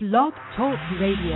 Blog Talk Radio.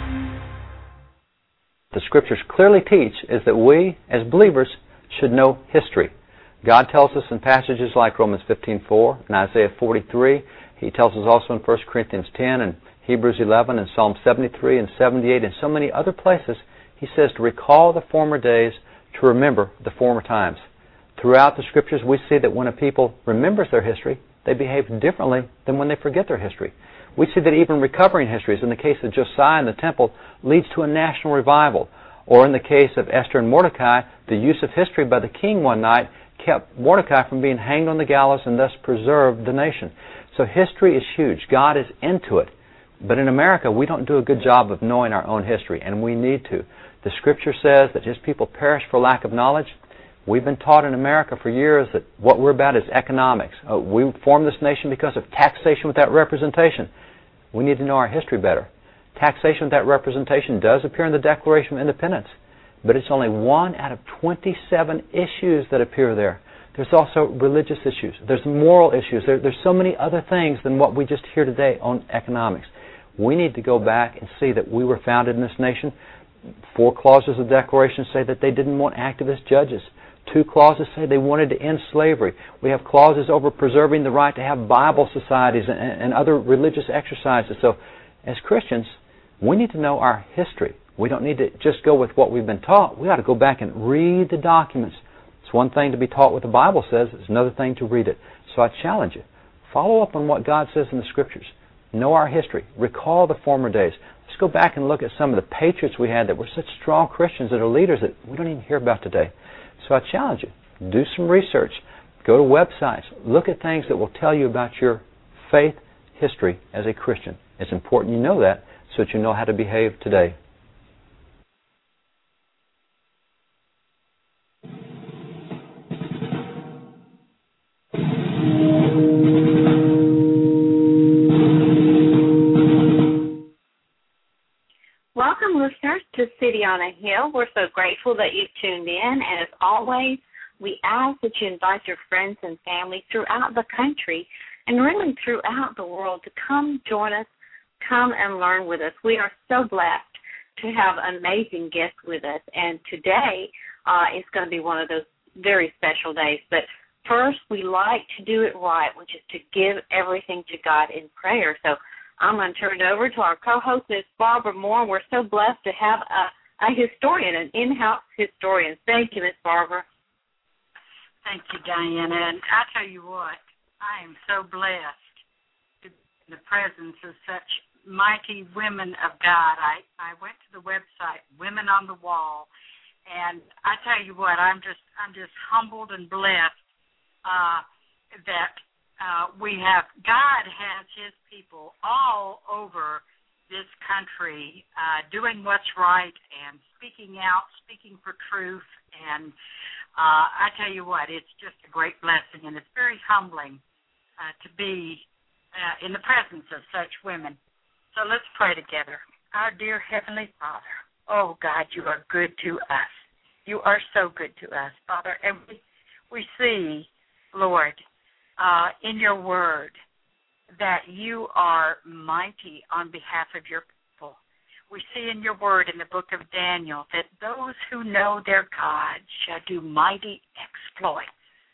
The Scriptures clearly teach is that we, as believers, should know history. God tells us in passages like Romans 15:4 and Isaiah 43. He tells us also in 1 Corinthians 10 and Hebrews 11 and Psalm 73 and 78 and so many other places. He says to recall the former days, to remember the former times. Throughout the Scriptures, we see that when a people remembers their history, they behave differently than when they forget their history. We see that even recovering histories, in the case of Josiah and the temple, leads to a national revival. Or in the case of Esther and Mordecai, the use of history by the king one night kept Mordecai from being hanged on the gallows and thus preserved the nation. So history is huge. God is into it. But in America, we don't do a good job of knowing our own history, and we need to. The Scripture says that His people perish for lack of knowledge. We've been taught in America for years that what we're about is economics. We formed this nation because of taxation without representation. We need to know our history better. Taxation without representation does appear in the Declaration of Independence, but it's only one out of 27 issues that appear there. There's also religious issues. There's moral issues. There's so many other things than what we just hear today on economics. We need to go back and see that we were founded in this nation. 4 clauses of the Declaration say that they didn't want activist judges. 2 clauses say they wanted to end slavery. We have clauses over preserving the right to have Bible societies and other religious exercises. So as Christians, we need to know our history. We don't need to just go with what we've been taught. We ought to go back and read the documents. It's one thing to be taught what the Bible says. It's another thing to read it. So I challenge you. Follow up on what God says in the Scriptures. Know our history. Recall the former days. Let's go back and look at some of the patriots we had that were such strong Christians that are leaders that we don't even hear about today. So I challenge you. Do some research. Go to websites. Look at things that will tell you about your faith history as a Christian. It's important you know that so that you know how to behave today. Welcome, listeners, to City on a Hill. We're so grateful that you've tuned in. And as always, we ask that you invite your friends and family throughout the country and really throughout the world to come join us, come and learn with us. We are so blessed to have amazing guests with us. And today is going to be one of those very special days. But first, we like to do it right, which is to give everything to God in prayer. So I'm going to turn it over to our co-host, Ms. Barbara Moore. We're so blessed to have a historian, an in-house historian. Thank you, Ms. Barbara. Thank you, Diana. And I tell you what, I am so blessed to be in the presence of such mighty women of God. I went to the website, Women on the Wall, and I tell you what, I'm just humbled and blessed that God has His people all over this country doing what's right and speaking out, speaking for truth. And I tell you what, it's just a great blessing, and it's very humbling to be in the presence of such women. So let's pray together. Our dear Heavenly Father, oh God, you are good to us. You are so good to us, Father. And we see, Lord, in your word that you are mighty on behalf of your people. We see in your word in the book of Daniel that those who know their God shall do mighty exploits.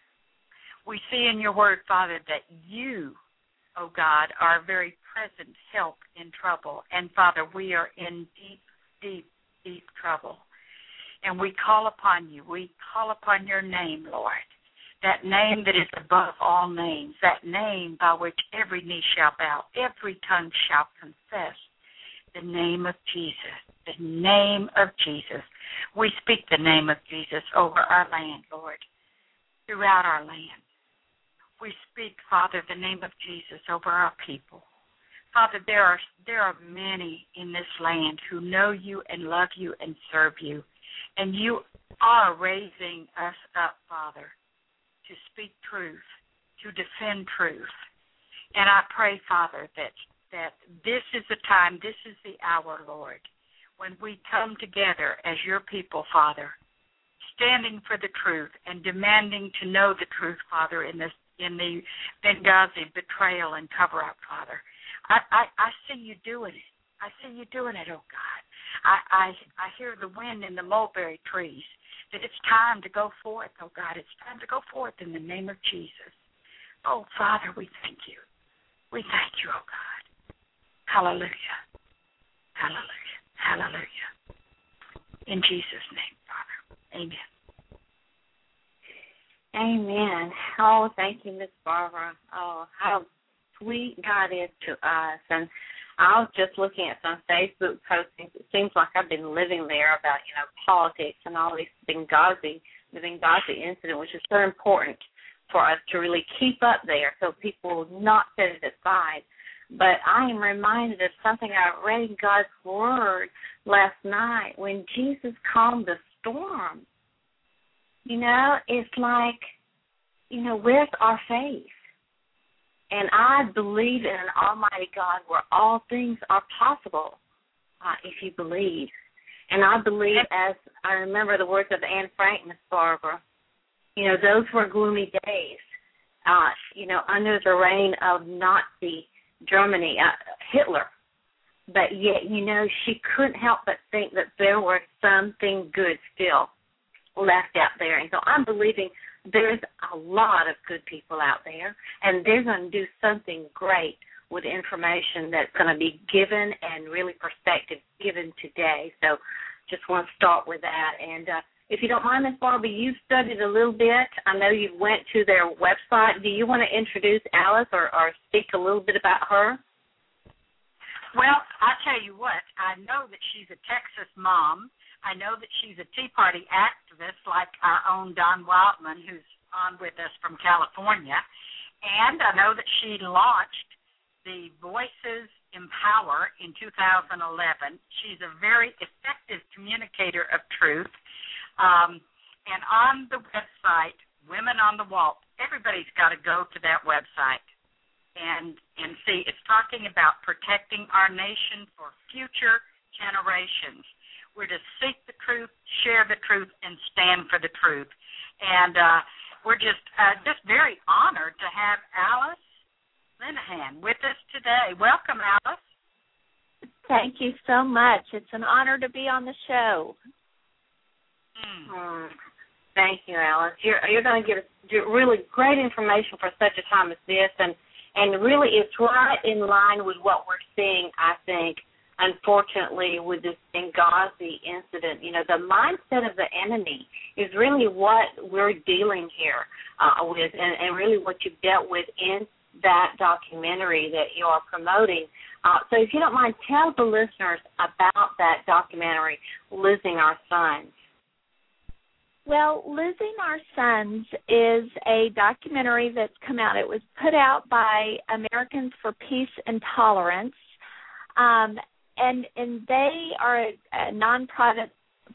We see in your word, Father, that you, oh God, are a very present help in trouble. And, Father, we are in deep, deep, deep trouble. And we call upon you. We call upon your name, Lord. That name that is above all names, that name by which every knee shall bow, every tongue shall confess, the name of Jesus, the name of Jesus. We speak the name of Jesus over our land, Lord, throughout our land. We speak, Father, the name of Jesus over our people. Father, there are many in this land who know you and love you and serve you, and you are raising us up, Father, to speak truth, to defend truth. And I pray, Father, that this is the time, this is the hour, Lord, when we come together as your people, Father, standing for the truth and demanding to know the truth, Father, in the Benghazi betrayal and cover-up, Father. I see you doing it. I see you doing it, oh God. I hear the wind in the mulberry trees, that it's time to go forth, oh God. It's time to go forth in the name of Jesus. Oh, Father, we thank you. We thank you, oh God. Hallelujah. Hallelujah. Hallelujah. In Jesus' name, Father. Amen. Amen. Oh, thank you, Miss Barbara. Oh, how sweet God is to us. And I was just looking at some Facebook postings. It seems like I've been living there about, politics and all these the Benghazi incident, which is so important for us to really keep up there so people will not set it aside. But I am reminded of something I read in God's Word last night when Jesus calmed the storm. It's like, where's our faith? And I believe in an almighty God where all things are possible if you believe. And I believe, as I remember the words of Anne Frank, Miss Barbara, those were gloomy days, under the reign of Nazi Germany, Hitler. But yet, she couldn't help but think that there was something good still left out there. And so I'm believing there's a lot of good people out there, and they're going to do something great with information that's going to be given and really perspective given today. So just want to start with that. And if you don't mind, Ms. Barbara, you've studied a little bit. I know you went to their website. Do you want to introduce Alice or speak a little bit about her? Well, I tell you what, I know that she's a Texas mom. I know that she's a Tea Party activist like our own Don Wildman, who's on with us from California. And I know that she launched the Voices Empower in 2011. She's a very effective communicator of truth. And on the website, Women on the Wall, everybody's got to go to that website and see. It's talking about protecting our nation for future generations. We're to seek the truth, share the truth, and stand for the truth. And we're just very honored to have Alice Linehan with us today. Welcome, Alice. Thank you so much. It's an honor to be on the show. Thank you, Alice. You're going to give us really great information for such a time as this, and really it's right in line with what we're seeing, I think, unfortunately, with this Benghazi incident. The mindset of the enemy is really what we're dealing here with, and really what you've dealt with in that documentary that you are promoting. So if you don't mind, tell the listeners about that documentary, Losing Our Sons. Well, Losing Our Sons is a documentary that's come out. It was put out by Americans for Peace and Tolerance. And they are a nonprofit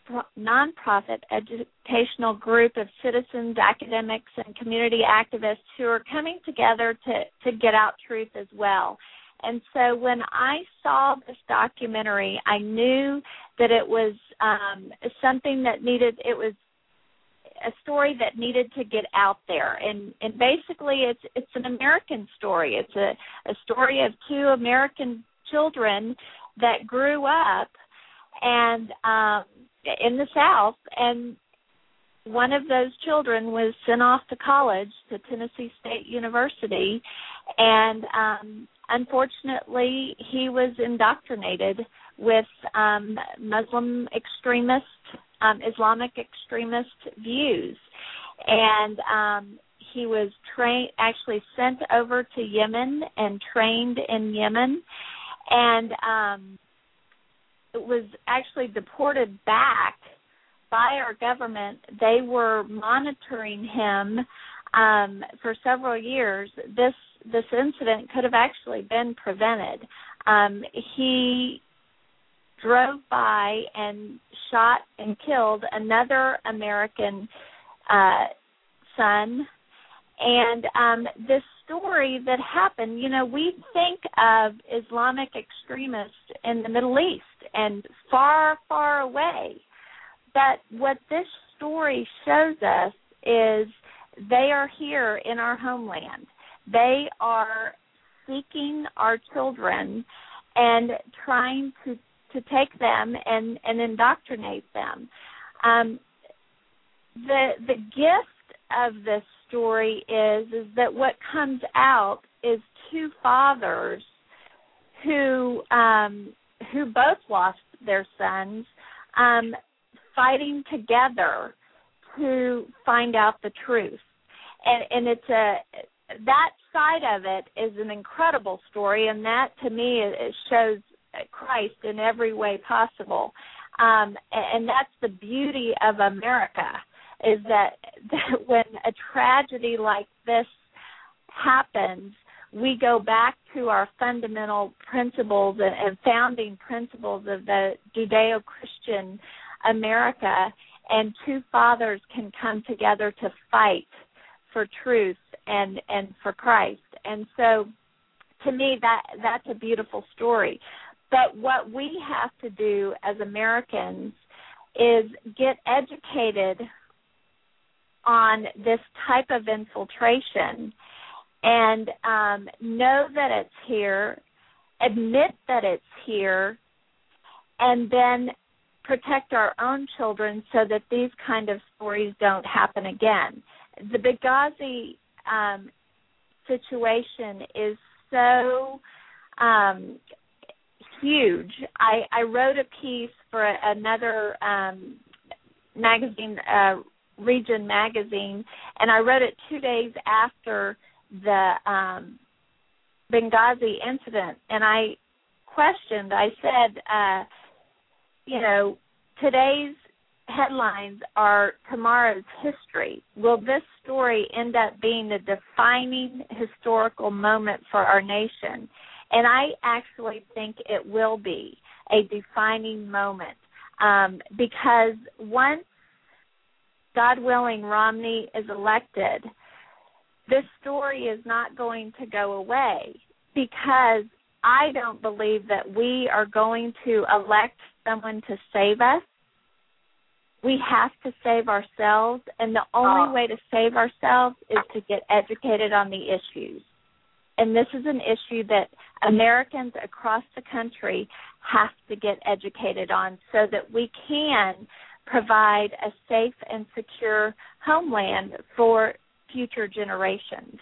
educational group of citizens, academics, and community activists who are coming together to get out truth as well. And so when I saw this documentary, I knew that it was something that it was a story that needed to get out there. And basically it's an American story. It's a story of two American children that grew up and in the South, and one of those children was sent off to college to Tennessee State University, and unfortunately he was indoctrinated with Muslim extremist, Islamic extremist views, and he was actually sent over to Yemen and trained in Yemen, and was actually deported back by our government. They were monitoring him for several years. This incident could have actually been prevented. He drove by and shot and killed another American son. And this story that happened, we think of Islamic extremists in the Middle East and far, far away. But what this story shows us is they are here in our homeland. They are seeking our children and trying to take them and indoctrinate them. The gift of this story is that what comes out is two fathers who both lost their sons, fighting together to find out the truth. And it's that side of it is an incredible story, and that to me it shows Christ in every way possible. And that's the beauty of America, is that when a tragedy like this happens, we go back to our fundamental principles and founding principles of the Judeo-Christian America, and two fathers can come together to fight for truth and for Christ. And so to me that's a beautiful story. But what we have to do as Americans is get educated on this type of infiltration and know that it's here, admit that it's here, and then protect our own children so that these kind of stories don't happen again. The Benghazi situation is so huge. I wrote a piece for another magazine, Region Magazine, and I wrote it 2 days after the Benghazi incident, and I said, today's headlines are tomorrow's history. Will this story end up being a defining historical moment for our nation? And I actually think it will be a defining moment because once, God willing, Romney is elected, this story is not going to go away, because I don't believe that we are going to elect someone to save us. We have to save ourselves, and the only way to save ourselves is to get educated on the issues. And this is an issue that Americans across the country have to get educated on so that we can provide a safe and secure homeland for future generations.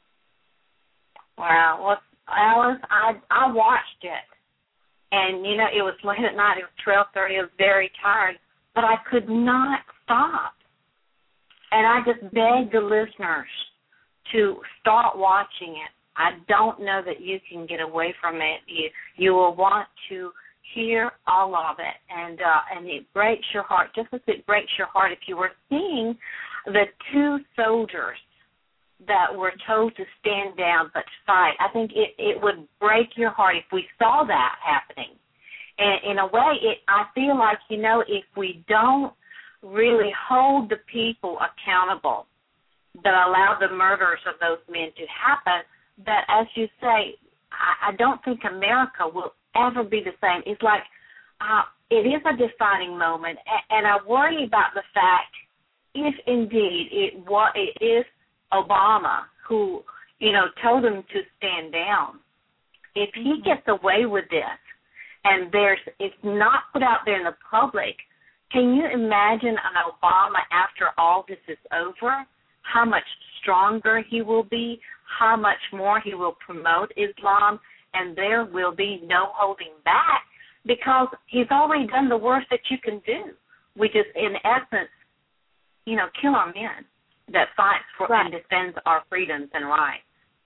Wow. Well, Alice, I watched it. And, it was late at night. It was 12:30. I was very tired. But I could not stop. And I just begged the listeners to start watching it. I don't know that you can get away from it. You will want to hear all of it. And it breaks your heart, just as it breaks your heart if you were seeing the two soldiers that were told to stand down but fight. I think it would break your heart if we saw that happening. And in a way, I feel like, if we don't really hold the people accountable that allow the murders of those men to happen, that, as you say, I don't think America will ever be the same. It's like it is a defining moment, and I worry about the fact if indeed it is Obama who, told them to stand down. If he gets away with this and it's not put out there in the public, can you imagine an Obama after all this is over? How much stronger he will be, how much more he will promote Islam, and there will be no holding back because he's already done the worst that you can do, which is, in essence, kill our men that fight for and defends our freedoms and rights.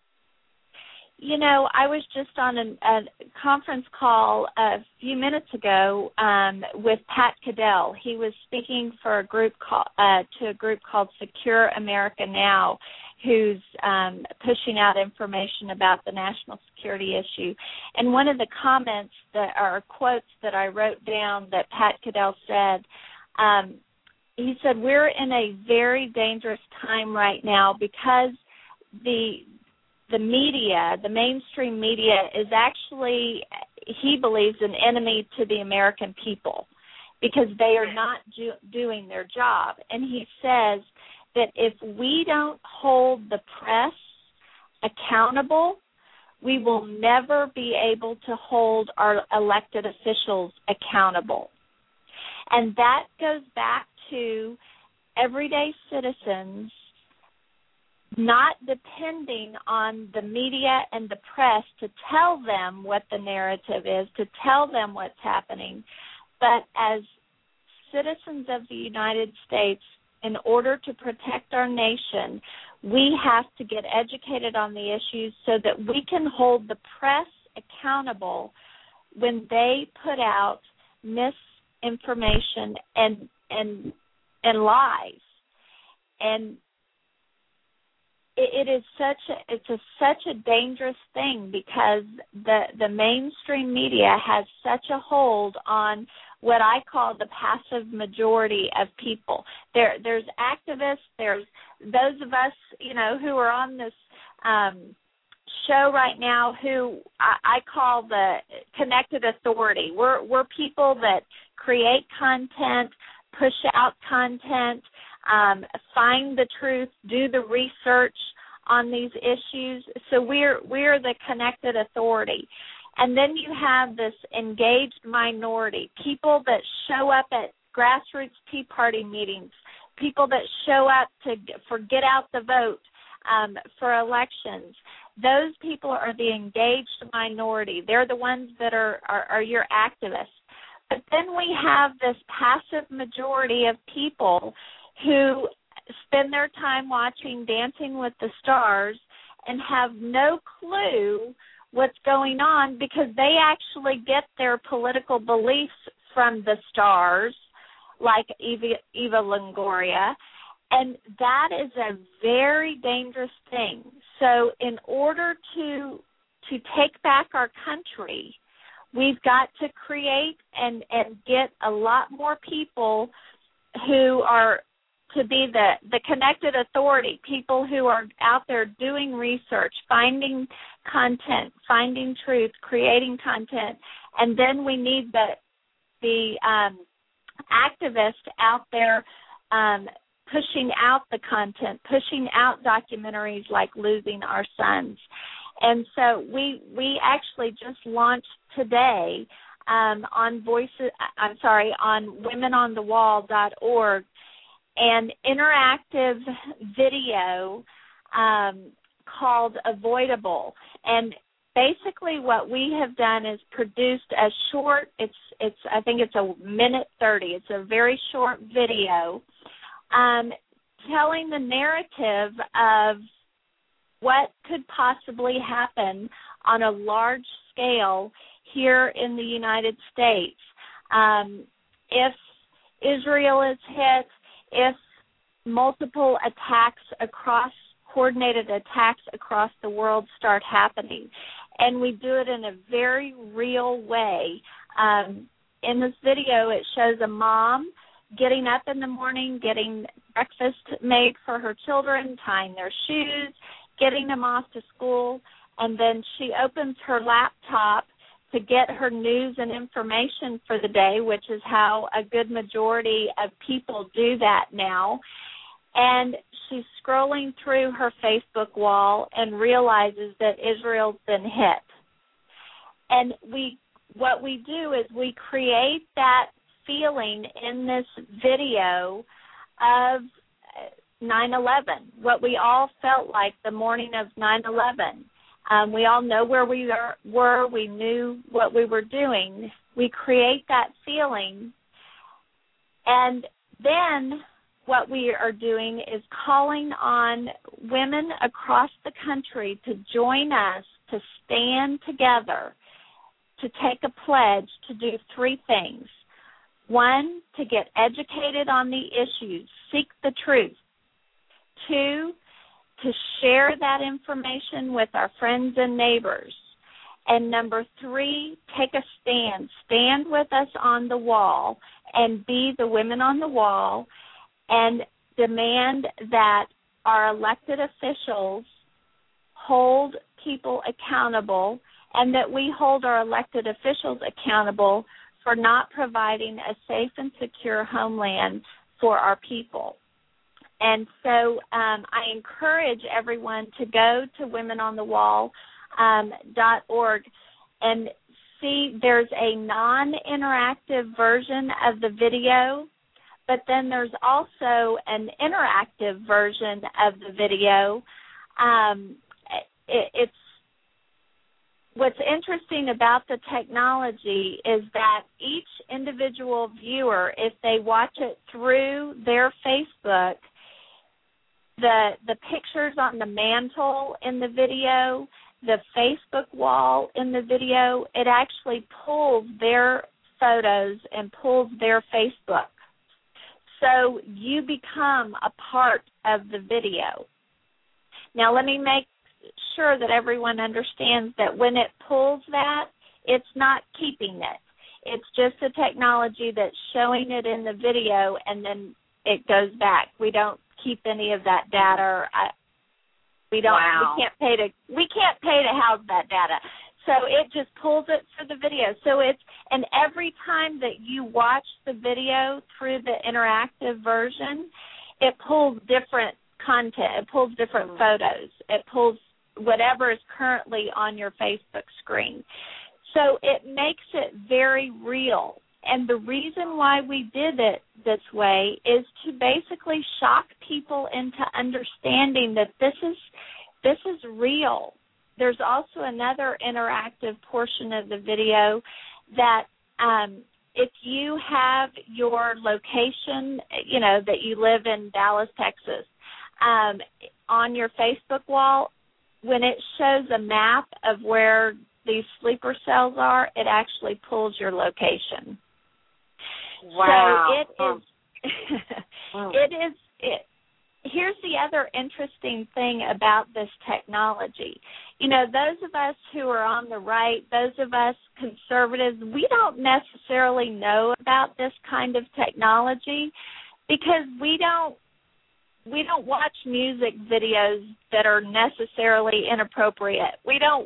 I was just on a conference call a few minutes ago with Pat Caddell. He was speaking for a group to a group called Secure America Now, who's pushing out information about the national security issue. And one of the comments quotes that I wrote down that Pat Caddell said, he said, we're in a very dangerous time right now because the media, the mainstream media, is actually, he believes, an enemy to the American people because they are not doing their job. And he says that if we don't hold the press accountable, we will never be able to hold our elected officials accountable. And that goes back to everyday citizens not depending on the media and the press to tell them what the narrative is, to tell them what's happening, but as citizens of the United States, in order to protect our nation, we have to get educated on the issues so that we can hold the press accountable when they put out misinformation and lies. And it is such a dangerous thing because the mainstream media has such a hold on what I call the passive majority of people. There's activists, there's those of us, who are on this show right now who I call the connected authority. We're people that create content, push out content, find the truth, do the research on these issues. So we're the connected authority. And then you have this engaged minority, people that show up at grassroots Tea Party meetings, people that show up for get out the vote for elections. Those people are the engaged minority. They're the ones that are your activists. But then we have this passive majority of people who spend their time watching Dancing with the Stars and have no clue what's going on because they actually get their political beliefs from the stars, like Eva Longoria, and that is a very dangerous thing. So in order to take back our country, we've got to create and get a lot more people who are to be the connected authority, people who are out there doing research, finding content, finding truth, creating content, and then we need the activists out there pushing out the content, pushing out documentaries like Losing Our Sons. And so we actually just launched today on womenonthewall.org an interactive video called Avoidable. And basically what we have done is produced a short, I think it's a minute 30. It's a very short video telling the narrative of what could possibly happen on a large scale here in the United States. If Israel is hit, if multiple coordinated attacks across the world start happening. And we do it in a very real way. In this video, it shows a mom getting up in the morning, getting breakfast made for her children, tying their shoes, getting them off to school, and then she opens her laptop to get her news and information for the day, which is how a good majority of people do that now. And she's scrolling through her Facebook wall and realizes that Israel's been hit. And what we do is we create that feeling in this video of 9/11, what we all felt like the morning of 9/11. We all know where we were. We knew what we were doing. We create that feeling. And then what we are doing is calling on women across the country to join us, to stand together, to take a pledge to do three things. One, to get educated on the issues, seek the truth. Two, to share that information with our friends and neighbors. And number three, take a stand. Stand with us on the wall and be the women on the wall and demand that our elected officials hold people accountable and that we hold our elected officials accountable for not providing a safe and secure homeland for our people. And so I encourage everyone to go to Women on the Wall. .org, and see there's a non-interactive version of the video, but then there's also an interactive version of the video. It's what's interesting about the technology is that each individual viewer, if they watch it through their Facebook, the pictures on the mantle in the video, the Facebook wall in the video, it actually pulls their photos and pulls their Facebook. So you become a part of the video. Now let me make sure that everyone understands that when it pulls that, it's not keeping it. It's just a technology that's showing it in the video and then it goes back. We don't keep any of that data. We can't pay to house that data. So it just pulls it for the video. So and every time that you watch the video through the interactive version, it pulls different content. It pulls different photos. It pulls whatever is currently on your Facebook screen. So it makes it very real. And the reason why we did it this way is to basically shock people into understanding that this is real. There's also another interactive portion of the video that if you have your location, that you live in Dallas, Texas, on your Facebook wall, when it shows a map of where these sleeper cells are, it actually pulls your location. Wow. So here's the other interesting thing about this technology. Those of us who are on the right, those of us conservatives, we don't necessarily know about this kind of technology because we don't watch music videos that are necessarily inappropriate. We don't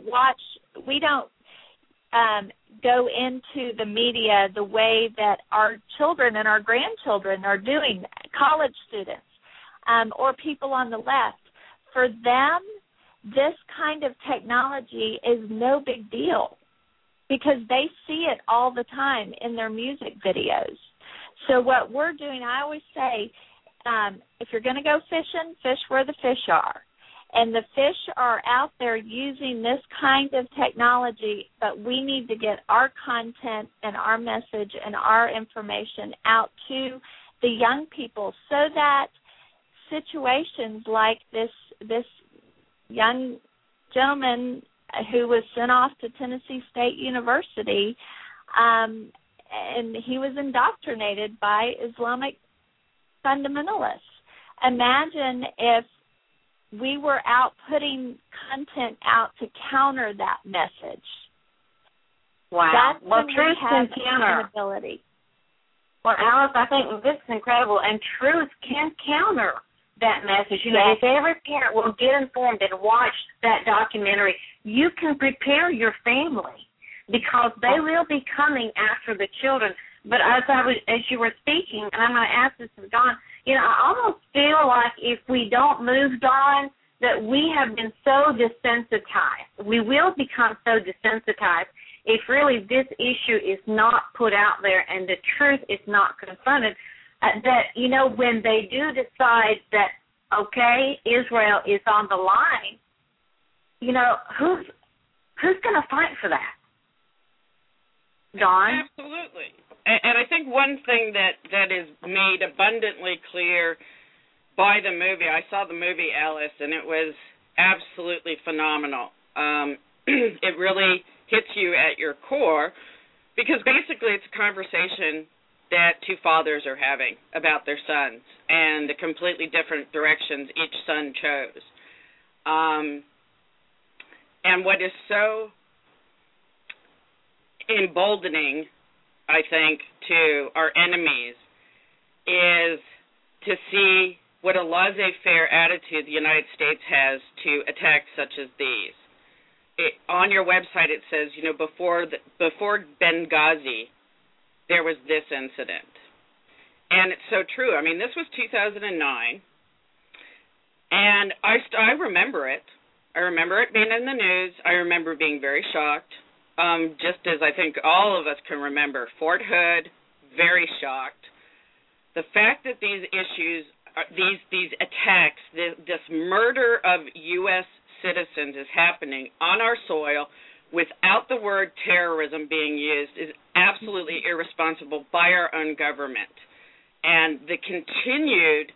go into the media the way that our children and our grandchildren are doing, college students, or people on the left. For them, this kind of technology is no big deal because they see it all the time in their music videos. So what we're doing, I always say, if you're going to go fishing, fish where the fish are. And the fish are out there using this kind of technology, but we need to get our content and our message and our information out to the young people so that situations like this young gentleman who was sent off to Tennessee State University, and he was indoctrinated by Islamic fundamentalists. Imagine if we were out putting content out to counter that message. Wow. That's well, when truth we have can counter. accountability. Well, Alice, I think this is incredible, and truth can counter that message. If every parent will get informed and watch that documentary, you can prepare your family because they will be coming after the children. But as you were speaking, and I'm going to ask this of Dawn, I almost feel like if we don't move, Dawn, that we have been so desensitized. We will become so desensitized if really this issue is not put out there and the truth is not confronted, that, when they do decide that, okay, Israel is on the line, who's going to fight for that? Dawn? Absolutely. And I think one thing that is made abundantly clear by the movie, I saw the movie Alice, and it was absolutely phenomenal. It really hits you at your core because basically it's a conversation that two fathers are having about their sons and the completely different directions each son chose. And what is so emboldening, I think, to our enemies is to see what a laissez-faire attitude the United States has to attacks such as these. On your website it says, before Benghazi, there was this incident. And it's so true. I mean, this was 2009, and I remember it. I remember it being in the news. I remember being very shocked, just as I think all of us can remember. Fort Hood, very shocked. The fact that these issues, these attacks, this murder of U.S. citizens is happening on our soil without the word terrorism being used is absolutely irresponsible by our own government. And the continued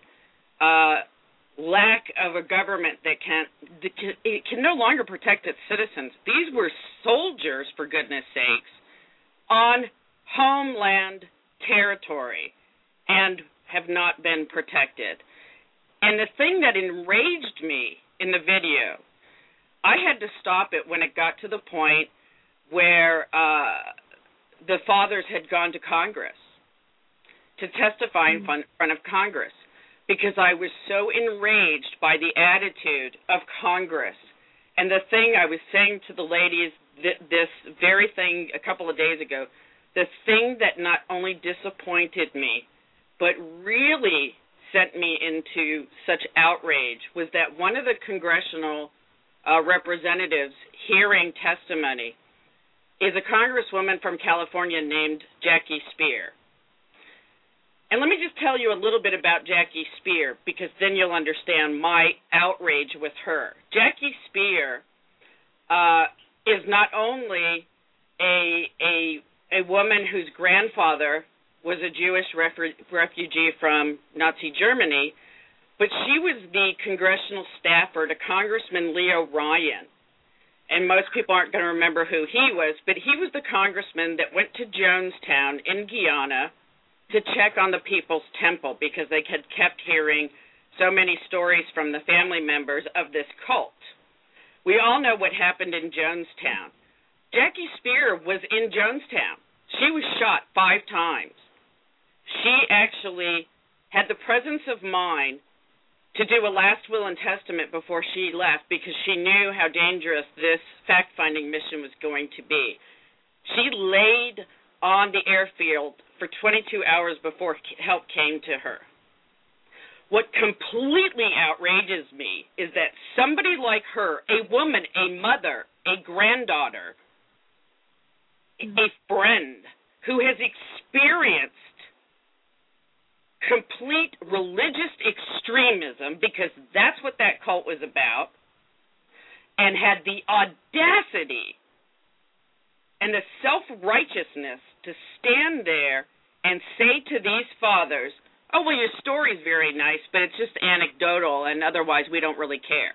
lack of a government that can no longer protect its citizens. These were soldiers, for goodness sakes, on homeland territory and have not been protected. And the thing that enraged me in the video, I had to stop it when it got to the point where the fathers had gone to Congress to testify in front of Congress, because I was so enraged by the attitude of Congress. And the thing I was saying to the ladies, this very thing a couple of days ago, the thing that not only disappointed me, but really sent me into such outrage was that one of the congressional representatives hearing testimony is a congresswoman from California named Jackie Speier. And let me just tell you a little bit about Jackie Speier, because then you'll understand my outrage with her. Jackie Speier is not only a woman whose grandfather was a Jewish refugee from Nazi Germany, but she was the congressional staffer to Congressman Leo Ryan. And most people aren't going to remember who he was, but he was the congressman that went to Jonestown in Guyana to check on the People's Temple, because they had kept hearing so many stories from the family members of this cult. We all know what happened in Jonestown. Jackie Speier was in Jonestown. She was shot 5 times. She actually had the presence of mind to do a last will and testament before she left, because she knew how dangerous this fact-finding mission was going to be. She laid on the airfield for 22 hours before help came to her. What completely outrages me is that somebody like her, a woman, a mother, a granddaughter, a friend who has experienced complete religious extremism, because that's what that cult was about, and had the audacity and the self-righteousness to stand there and say to these fathers, oh, well, your story's very nice, but it's just anecdotal, and otherwise we don't really care.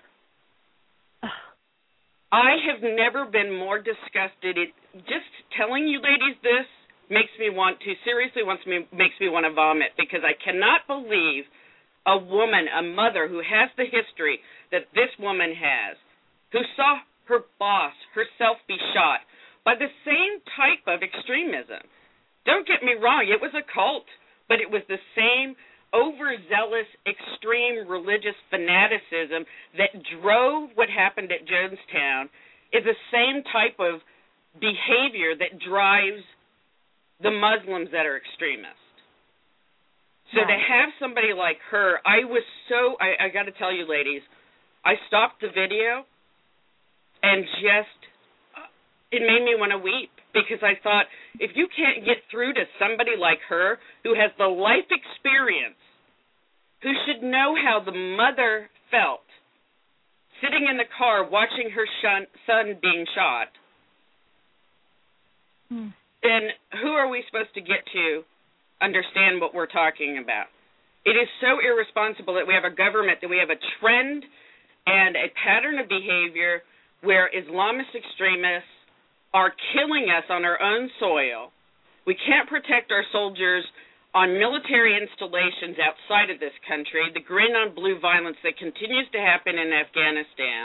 I have never been more disgusted. Just telling you ladies this makes me want to vomit, because I cannot believe a woman, a mother who has the history that this woman has, who saw her boss, herself be shot by the same type of extremism. Don't get me wrong, it was a cult, but it was the same overzealous, extreme religious fanaticism that drove what happened at Jonestown, is the same type of behavior that drives the Muslims that are extremists. So to have somebody like her, I got to tell you ladies, I stopped the video and it made me want to weep, because I thought, if you can't get through to somebody like her who has the life experience, who should know how the mother felt sitting in the car watching her son being shot, then who are we supposed to get to understand what we're talking about? It is so irresponsible that we have a government, that we have a trend and a pattern of behavior where Islamist extremists are killing us on our own soil. We can't protect our soldiers on military installations outside of this country, the green on blue violence that continues to happen in Afghanistan,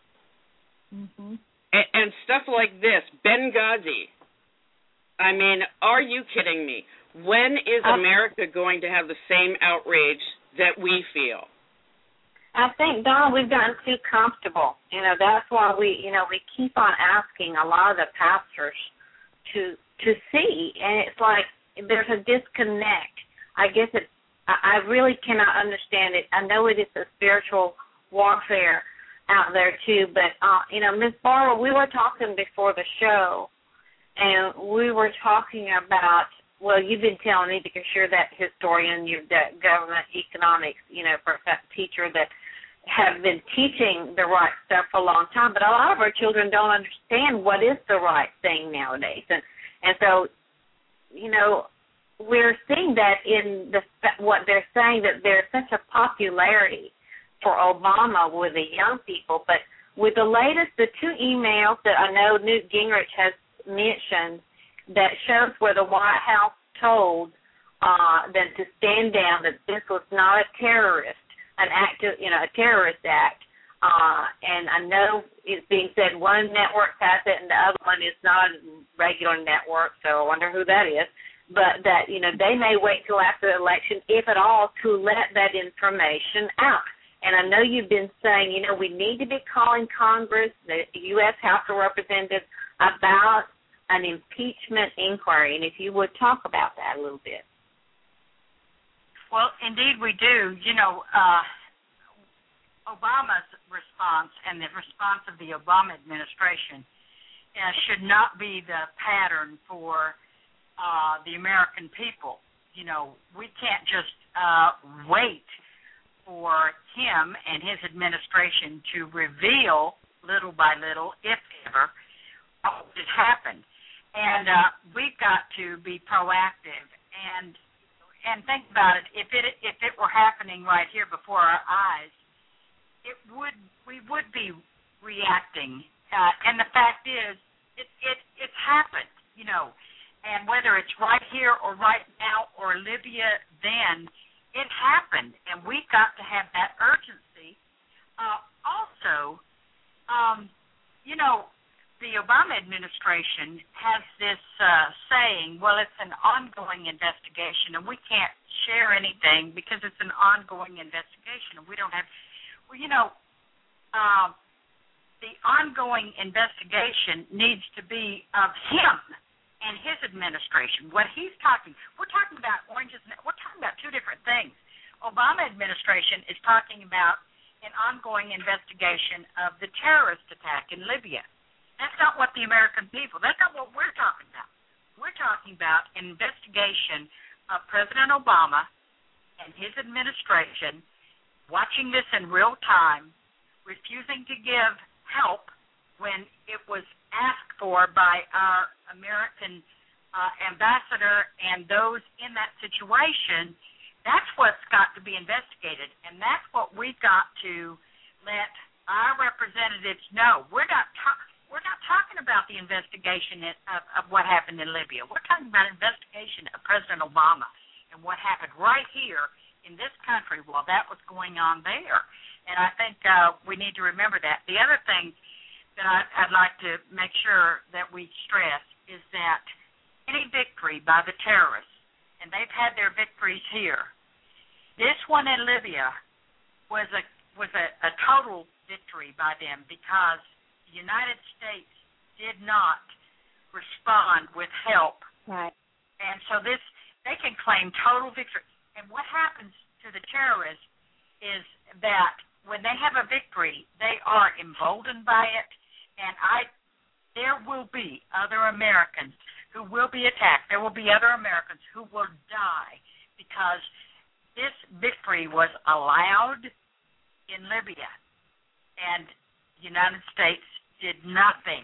and stuff like this, Benghazi. I mean, are you kidding me? When is America going to have the same outrage that we feel? I think, Dawn, we've gotten too comfortable. That's why we keep on asking a lot of the pastors to see, and it's like there's a disconnect. I guess I really cannot understand it. I know it is a spiritual warfare, out there too. But Miss Barbara, we were talking before the show, and we were talking about. Well, you've been telling me because you're that historian, you're that government economics, teacher that have been teaching the right stuff for a long time. But a lot of our children don't understand what is the right thing nowadays, and so, we're seeing that in what they're saying, that there's such a popularity for Obama with the young people. But with the latest, the 2 emails that I know Newt Gingrich has mentioned that shows where the White House told them to stand down, that this was not a terrorist, a terrorist act. And I know it's being said one network has it and the other one is not a regular network, so I wonder who that is. But that, they may wait till after the election, if at all, to let that information out. And I know you've been saying, we need to be calling Congress, the U.S. House of Representatives, about an impeachment inquiry. And if you would talk about that a little bit. Well, indeed we do. Obama's response and the response of the Obama administration should not be the pattern for the American people. We can't just wait for him and his administration to reveal little by little, if ever, what has happened. And we've got to be proactive and think about it. If it were happening right here before our eyes, we would be reacting. And the fact is, it's happened. And whether it's right here or right now or Libya then, it happened. And we've got to have that urgency. Also, the Obama administration has this saying, well, it's an ongoing investigation, and we can't share anything because it's an ongoing investigation, and we don't have, the ongoing investigation needs to be of him and his administration. What he's talking, we're talking about oranges, we're talking about 2 different things. Obama administration is talking about an ongoing investigation of the terrorist attack in Libya. That's not what the American people, that's not what we're talking about. We're talking about an investigation of President Obama and his administration watching this in real time, refusing to give help when it was asked for by our American ambassador and those in that situation. That's what's got to be investigated, and that's what we've got to let our representatives know. We're not talking about the investigation of what happened in Libya. We're talking about investigation of President Obama and what happened right here in this country while that was going on there. And I think we need to remember that. The other thing that I'd like to make sure that we stress is that any victory by the terrorists, and they've had their victories here, this one in Libya was a total victory by them because the United States did not respond with help. Right. And so they can claim total victory. And what happens to the terrorists is that when they have a victory, they are emboldened by it, and there will be other Americans who will be attacked. There will be other Americans who will die because this victory was allowed in Libya, and the United States did nothing.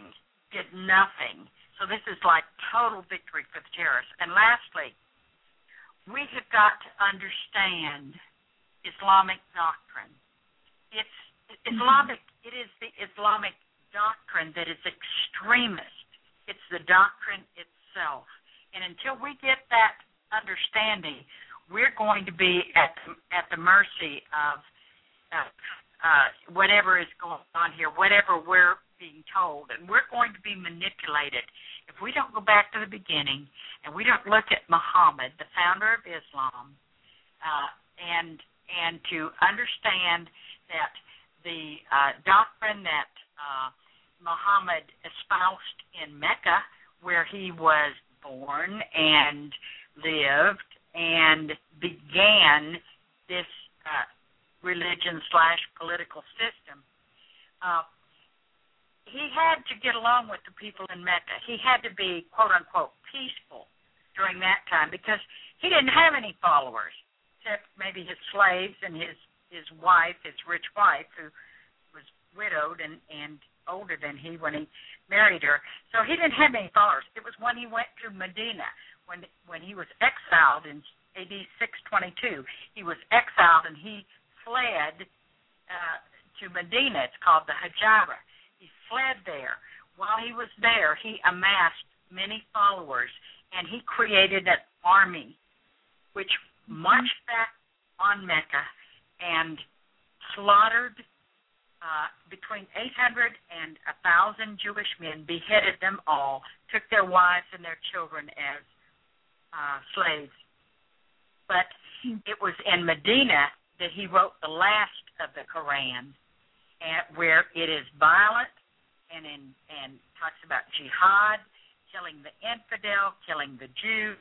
So this is like total victory for the terrorists. And lastly, we have got to understand Islamic doctrine. It's Islamic. It is the Islamic doctrine that is extremist. It's the doctrine itself. And until we get that understanding, we're going to be at the mercy of whatever is going on here, whatever we're being told, and we're going to be manipulated. If we don't go back to the beginning and we don't look at Muhammad, the founder of Islam, and to understand that the doctrine that Muhammad espoused in Mecca, where he was born and lived and began this religion/political system, he had to get along with the people in Mecca. He had to be, quote unquote, peaceful during that time because he didn't have any followers except maybe his slaves and his wife, his rich wife, who was widowed and older than he when he married her. So he didn't have any followers. It was when he went to Medina, when he was exiled in AD 622. He was exiled and he fled to Medina. It's called the Hijra. He fled there. While he was there, he amassed many followers, and he created an army which marched back on Mecca and slaughtered between 800 and 1,000 Jewish men, beheaded them all, took their wives and their children as slaves. But it was in Medina that he wrote the last of the Quran, where it is violent and talks about jihad, killing the infidel, killing the Jew,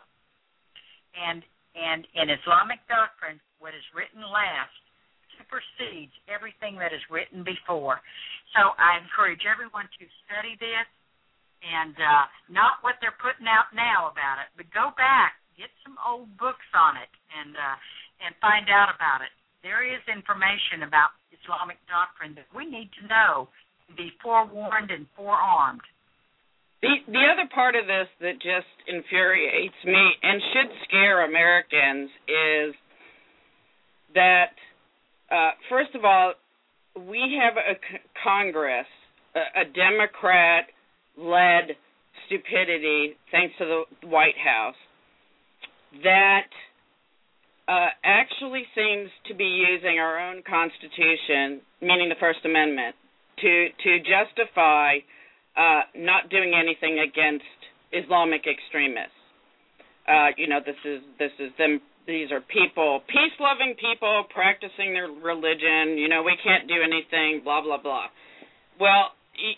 and in Islamic doctrine, what is written last supersedes everything that is written before. So I encourage everyone to study this, and not what they're putting out now about it, but go back, get some old books on it, and find out about it. There is information about Islamic doctrine that we need to know and be forewarned and forearmed. The other part of this that just infuriates me and should scare Americans is that, first of all, we have a Congress, a Democrat-led stupidity, thanks to the White House, that actually seems to be using our own Constitution, meaning the First Amendment, to justify not doing anything against Islamic extremists. This is them. These are people, peace-loving people practicing their religion. We can't do anything. Blah blah blah. Well,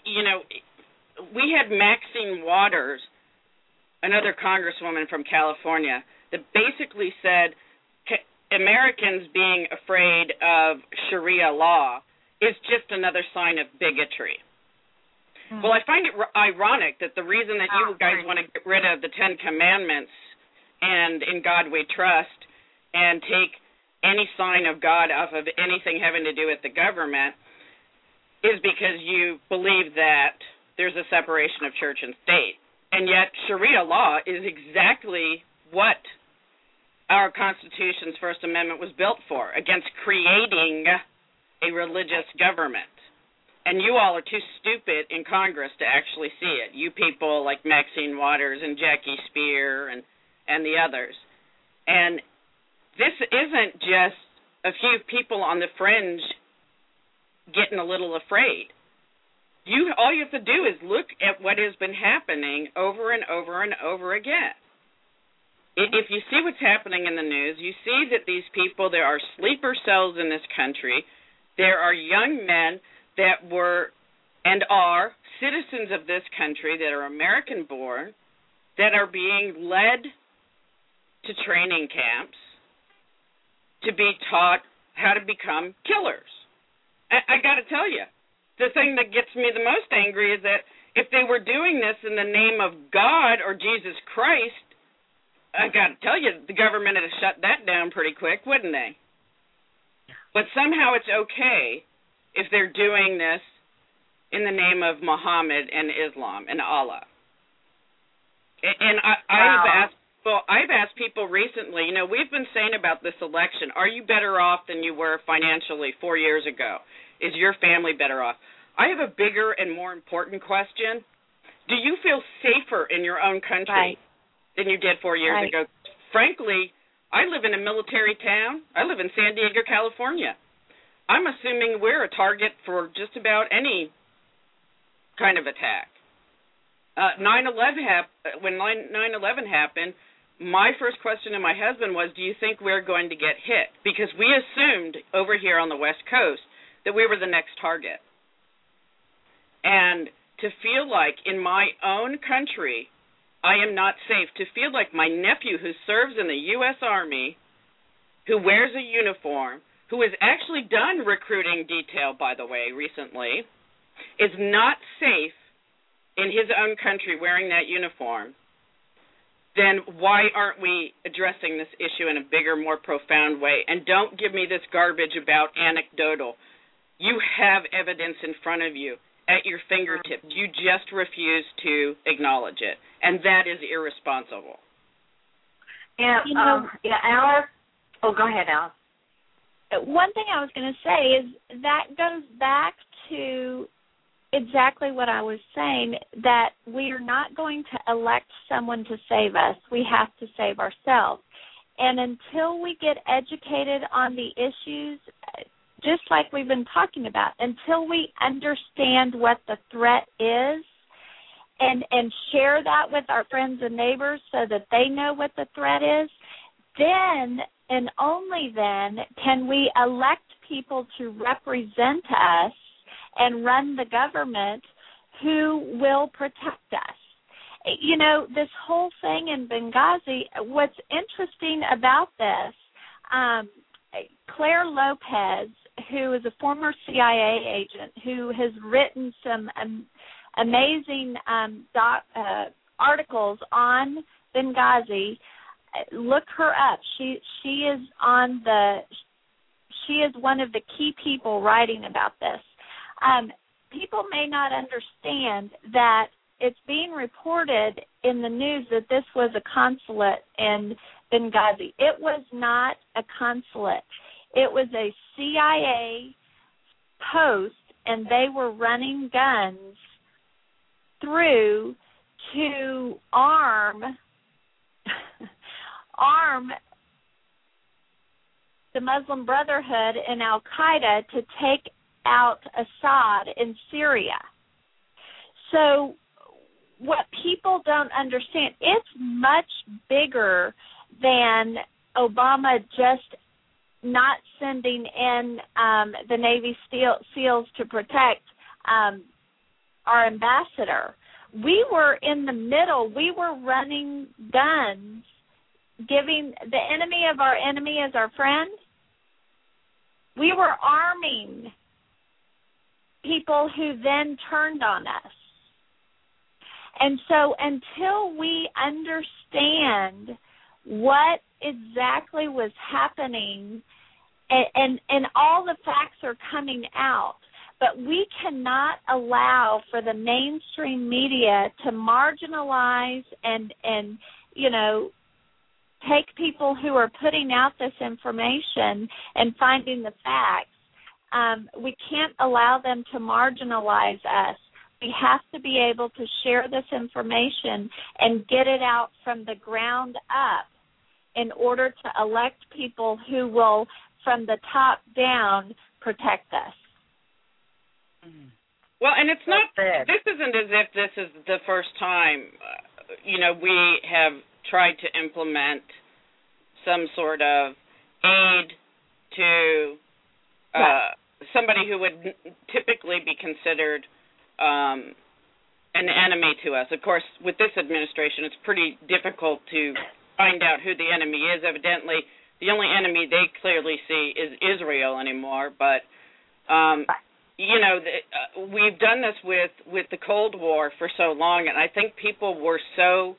we had Maxine Waters, another congresswoman from California, that basically said Americans being afraid of Sharia law is just another sign of bigotry. Well, I find it ironic that the reason that you guys want to get rid of the Ten Commandments and In God We Trust and take any sign of God off of anything having to do with the government is because you believe that there's a separation of church and state. And yet Sharia law is exactly what our Constitution's First Amendment was built for, against creating a religious government. And you all are too stupid in Congress to actually see it. You people like Maxine Waters and Jackie Spear and the others. And this isn't just a few people on the fringe getting a little afraid. All you have to do is look at what has been happening over and over and over again. If you see what's happening in the news, you see that these people, there are sleeper cells in this country. There are young men that were and are citizens of this country that are American-born that are being led to training camps to be taught how to become killers. I got to tell you, the thing that gets me the most angry is that if they were doing this in the name of God or Jesus Christ, I got to tell you, the government would have shut that down pretty quick, wouldn't they? But somehow it's okay if they're doing this in the name of Muhammad and Islam and Allah. And I've asked people recently, we've been saying about this election, are you better off than you were financially 4 years ago? Is your family better off? I have a bigger and more important question. Do you feel safer in your own country than you did 4 years ago? Frankly, I live in a military town. I live in San Diego, California. I'm assuming we're a target for just about any kind of attack. 9/11 when 9/11 happened, my first question to my husband was, do you think we're going to get hit? Because we assumed over here on the West Coast that we were the next target. And to feel like in my own country I am not safe, to feel like my nephew who serves in the U.S. Army, who wears a uniform, who has actually done recruiting detail, by the way, recently, is not safe in his own country wearing that uniform, then why aren't we addressing this issue in a bigger, more profound way? And don't give me this garbage about anecdotal. You have evidence in front of you at your fingertips. You just refuse to acknowledge it, and that is irresponsible. Yeah, Alice. Oh, go ahead, Alice. One thing I was going to say is that goes back to exactly what I was saying, that we are not going to elect someone to save us. We have to save ourselves. And until we get educated on the issues, just like we've been talking about, until we understand what the threat is and share that with our friends and neighbors so that they know what the threat is, then and only then can we elect people to represent us and run the government who will protect us. You know, this whole thing in Benghazi, what's interesting about this, Claire Lopez, who is a former CIA agent who has written some amazing articles on Benghazi, look her up. She is one of the key people writing about this. People may not understand that it's being reported in the news that this was a consulate in Benghazi. It was not a consulate. It was a CIA post, and they were running guns through to arm the Muslim Brotherhood and Al-Qaeda to take out Assad in Syria. So what people don't understand, it's much bigger than Obama just not sending in the Navy SEALs to protect our ambassador. We were in the middle. We were running guns, giving the enemy of our enemy as our friend. We were arming people who then turned on us. And so until we understand what exactly was happening, and all the facts are coming out, but we cannot allow for the mainstream media to marginalize and take people who are putting out this information and finding the facts. We can't allow them to marginalize us. We have to be able to share this information and get it out from the ground up in order to elect people who will, from the top down, protect us. Well, and it's not, this isn't as if this is the first time, we have tried to implement some sort of aid to somebody who would typically be considered an enemy to us. Of course, with this administration, it's pretty difficult to find out who the enemy is. Evidently, the only enemy they clearly see is Israel anymore. But, we've done this with the Cold War for so long, and I think people were so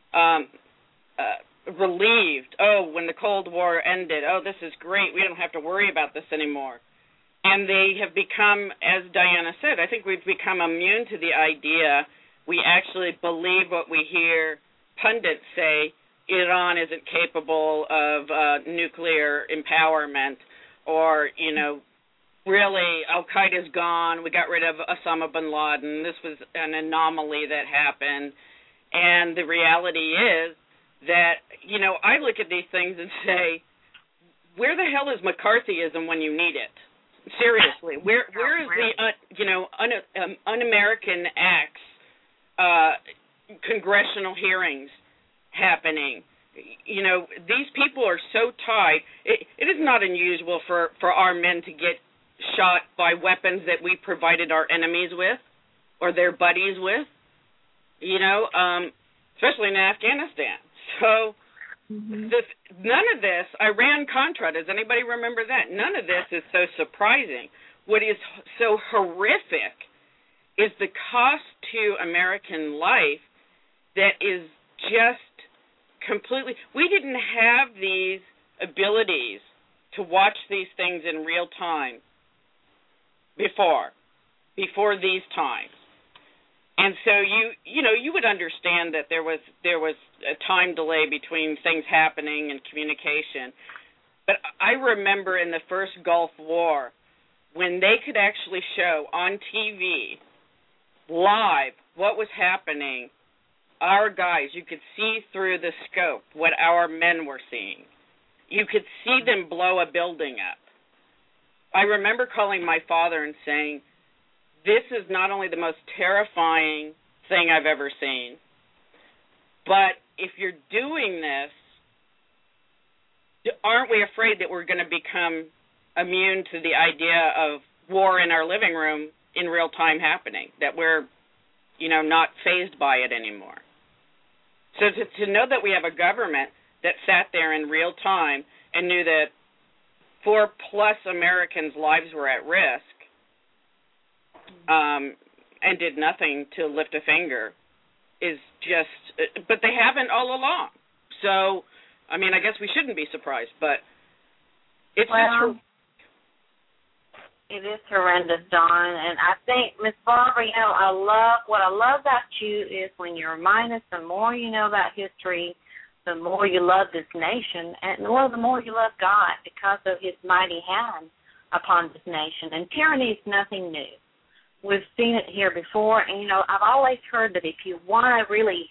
relieved. Oh, when the Cold War ended, oh, this is great. We don't have to worry about this anymore. And they have become, as Diana said, I think we've become immune to the idea. We actually believe what we hear pundits say. Iran isn't capable of nuclear empowerment, or, really, Al-Qaeda's gone. We got rid of Osama bin Laden. This was an anomaly that happened. And the reality is that, I look at these things and say, where the hell is McCarthyism when you need it? Seriously, where is the un-American acts, congressional hearings happening? These people are so tied. It is not unusual for our men to get shot by weapons that we provided our enemies with or their buddies with, especially in Afghanistan. So None of this, Iran-Contra, does anybody remember that? None of this is so surprising. What is so horrific is the cost to American life that is just completely... We didn't have these abilities to watch these things in real time before these times. And so you would understand that there was a time delay between things happening and communication. But I remember in the first Gulf War when they could actually show on TV live what was happening. Our guys, you could see through the scope what our men were seeing. You could see them blow a building up. I remember calling my father and saying, this is not only the most terrifying thing I've ever seen, but if you're doing this, aren't we afraid that we're going to become immune to the idea of war in our living room in real time happening, that we're, not fazed by it anymore? So to know that we have a government that sat there in real time and knew that 4+ Americans' lives were at risk, and did nothing to lift a finger is just, but they haven't all along. So, I guess we shouldn't be surprised, but it's just... It is horrendous, Dawn, and I think, Miss Barbara, what I love about you is when you remind us the more you know about history, the more you love this nation, and the more you love God because of his mighty hand upon this nation. And tyranny is nothing new. We've seen it here before, and, I've always heard that if you want to really,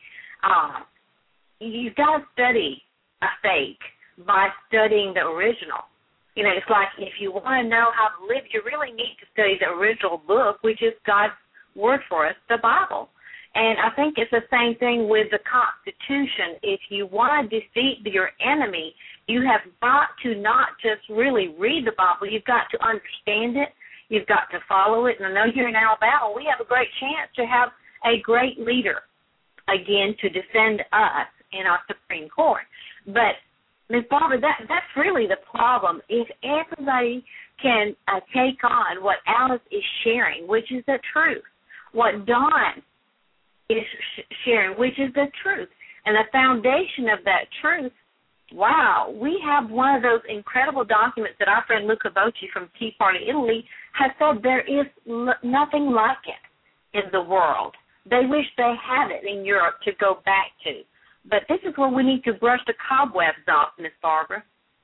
you've got to study a fake by studying the original. It's like if you want to know how to live, you really need to study the original book, which is God's word for us, the Bible. And I think it's the same thing with the Constitution. If you want to defeat your enemy, you have got to not just really read the Bible. You've got to understand it. You've got to follow it. And I know here in Alabama, we have a great chance to have a great leader, again, to defend us in our Supreme Court. But, Ms. Barbara, that's really the problem. If everybody can take on what Alice is sharing, which is the truth, what Dawn is sharing, which is the truth, and the foundation of that truth, wow, we have one of those incredible documents that our friend Luca Bocci from Tea Party Italy has said there is nothing like it in the world. They wish they had it in Europe to go back to. But this is where we need to brush the cobwebs off, Miss Barbara.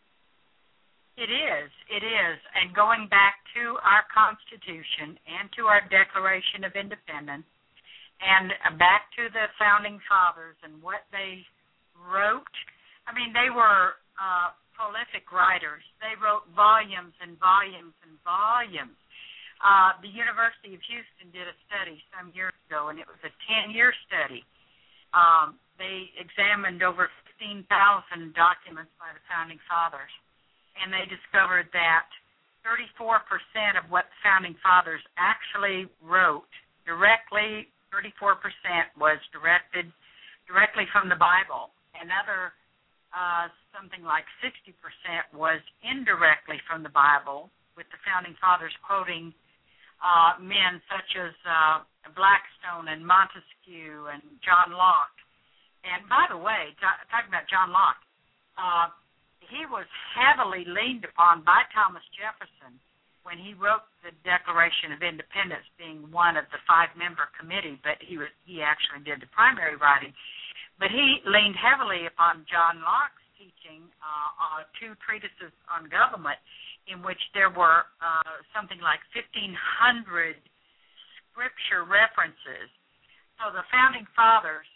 It is. And going back to our Constitution and to our Declaration of Independence and back to the Founding Fathers and what they wrote, they were prolific writers. They wrote volumes and volumes and volumes. The University of Houston did a study some years ago, and it was a 10-year study. They examined over 15,000 documents by the Founding Fathers, and they discovered that 34% of what the Founding Fathers actually wrote directly, 34% was directly from the Bible. Another something like 60% was indirectly from the Bible, with the Founding Fathers quoting men such as Blackstone and Montesquieu and John Locke. And by the way, talking about John Locke, he was heavily leaned upon by Thomas Jefferson when he wrote the Declaration of Independence, being one of the 5-member committee, but he actually did the primary writing. But he leaned heavily upon John Locke's teaching, 2 treatises on government, in which there were something like 1,500 scripture references. So the Founding Fathers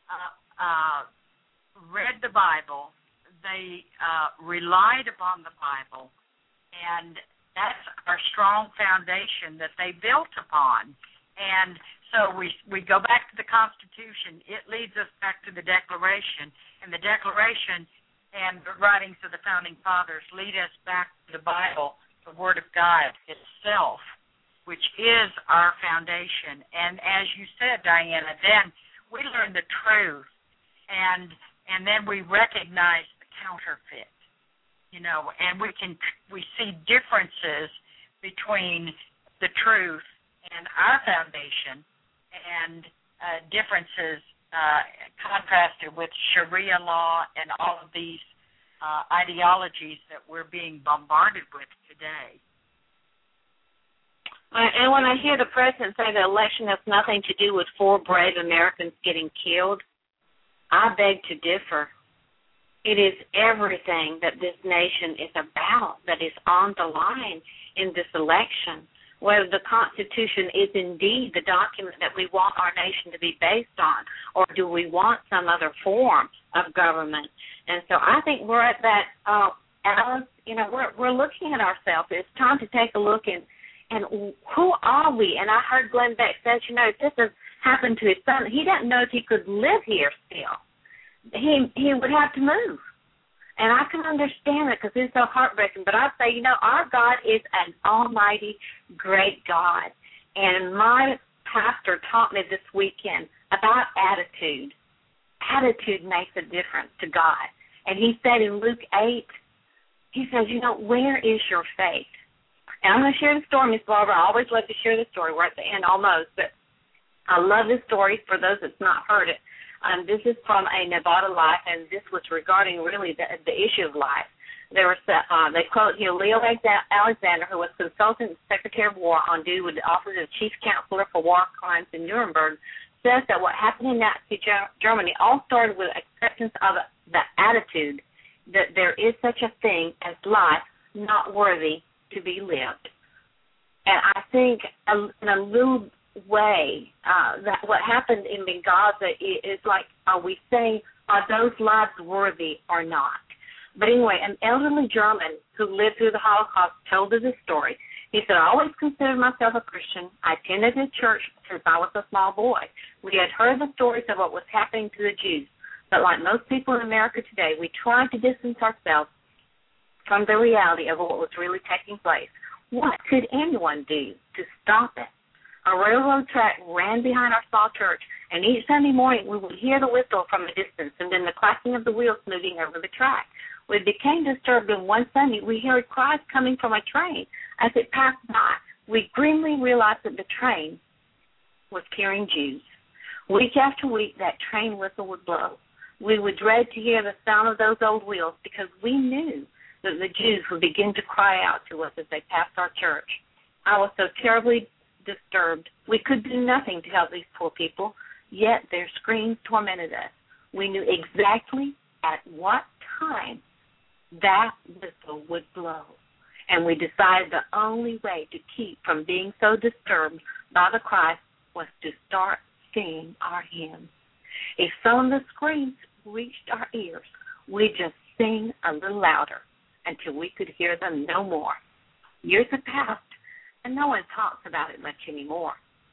read the Bible, they relied upon the Bible, and that's our strong foundation that they built upon. And so we go back to the Constitution. It leads us back to the Declaration, and the Declaration and the writings of the Founding Fathers lead us back to the Bible, the Word of God itself, which is our foundation. And as you said, Diana, then we learn the truth. And and then we recognize the counterfeit, and we see differences between the truth and our foundation, and differences contrasted with Sharia law and all of these ideologies that we're being bombarded with today. And when I hear the president say the election has nothing to do with 4 brave Americans getting killed, I beg to differ. It is everything that this nation is about that is on the line in this election. Whether the Constitution is indeed the document that we want our nation to be based on, or do we want some other form of government? And so I think we're at that, Alice, we're looking at ourselves. It's time to take a look and who are we? And I heard Glenn Beck say, if this has happened to his son, he doesn't know if he could live here still. He would have to move. And I can understand it because it's so heartbreaking. But I say, our God is an almighty, great God. And my pastor taught me this weekend about attitude. Attitude makes a difference to God. And he said in Luke 8, he says, where is your faith? And I'm going to share the story, Miss Barbara. I always love to share the story. We're at the end almost. But I love this story for those that's not heard it. This is from a Nevada life, and this was regarding really the issue of life. They quote Leo Alexander, who was Consultant Secretary of War on duty with the Office of Chief Counselor for War Crimes in Nuremberg, says that what happened in Nazi Germany all started with acceptance of the attitude that there is such a thing as life not worthy to be lived. And I think in a little way that what happened in Benghazi is like, are we saying, are those lives worthy or not? But anyway, an elderly German who lived through the Holocaust told us this story. He said, I always considered myself a Christian. I attended a church since I was a small boy. We had heard the stories of what was happening to the Jews. But like most people in America today, we tried to distance ourselves from the reality of what was really taking place. What could anyone do to stop it? A railroad track ran behind our small church, and each Sunday morning we would hear the whistle from a distance and then the clacking of the wheels moving over the track. We became disturbed, and one Sunday we heard cries coming from a train. As it passed by, we grimly realized that the train was carrying Jews. Week after week, that train whistle would blow. We would dread to hear the sound of those old wheels because we knew that the Jews would begin to cry out to us as they passed our church. I was so terribly disturbed. We could do nothing to help these poor people, yet their screams tormented us. We knew exactly at what time that whistle would blow, and we decided the only way to keep from being so disturbed by the cry was to start singing our hymns. If some of the screams reached our ears, we'd just sing a little louder until we could hear them no more. Years have passed, and no one talks about it much anymore.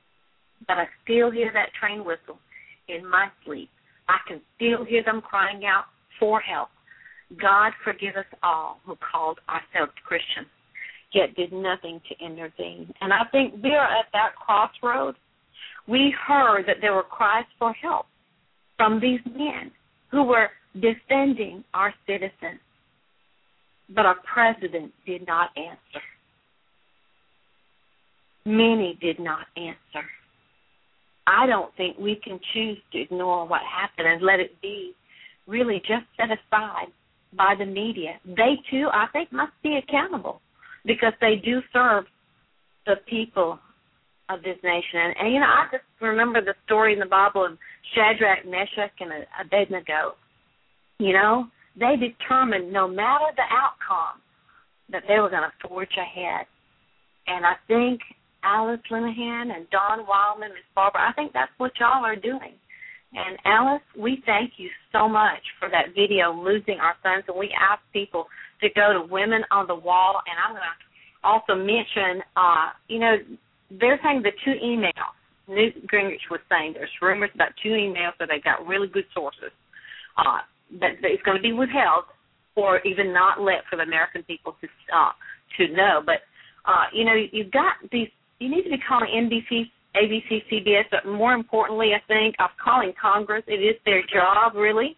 But I still hear that train whistle in my sleep. I can still hear them crying out for help. God forgive us all who called ourselves Christians, yet did nothing to intervene. And I think we are at that crossroad. We heard that there were cries for help from these men who were defending our citizens. But our president did not answer. Many did not answer. I don't think we can choose to ignore what happened and let it be really just set aside by the media. They, too, I think, must be accountable because they do serve the people of this nation. And I just remember the story in the Bible of Shadrach, Meshach, and Abednego. They determined no matter the outcome that they were going to forge ahead. And I think Alice Linehan and Don Wildman, Miss Barbara, I think that's what y'all are doing. And Alice, we thank you so much for that video, Losing Our Sons. And we ask people to go to Women on the Wall. And I'm going to also mention, they're saying the 2 emails. Newt Gingrich was saying there's rumors about 2 emails that they got really good sources that it's going to be withheld or even not let for the American people to know. But, you've got these, you need to be calling NBC, ABC, CBS, but more importantly, I think, of calling Congress. It is their job, really,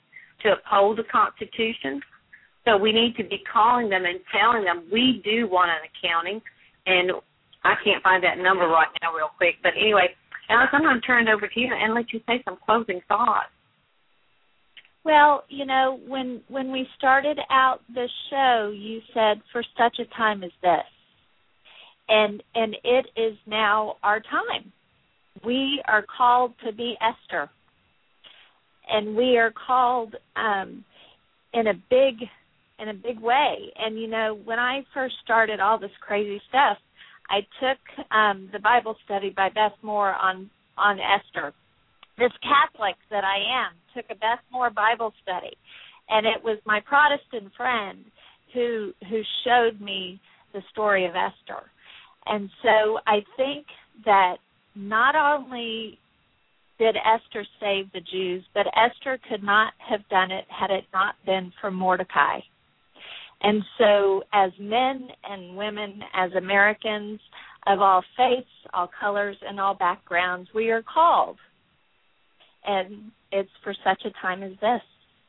to uphold the Constitution. So we need to be calling them and telling them we do want an accounting. And I can't find that number right now real quick. But anyway, Alice, I'm going to turn it over to you and let you say some closing thoughts. Well, you know, when we started out the show, you said, for such a time as this. And it is now our time. We are called to be Esther. And we are called in a big way. And, you know, when I first started all this crazy stuff, I took the Bible study by Beth Moore on Esther. This Catholic that I am took a Beth Moore Bible study, and it was my Protestant friend who showed me the story of Esther. And so I think that not only did Esther save the Jews, but Esther could not have done it had it not been for Mordecai. And so as men and women, as Americans of all faiths, all colors, and all backgrounds, we are called. And it's for such a time as this.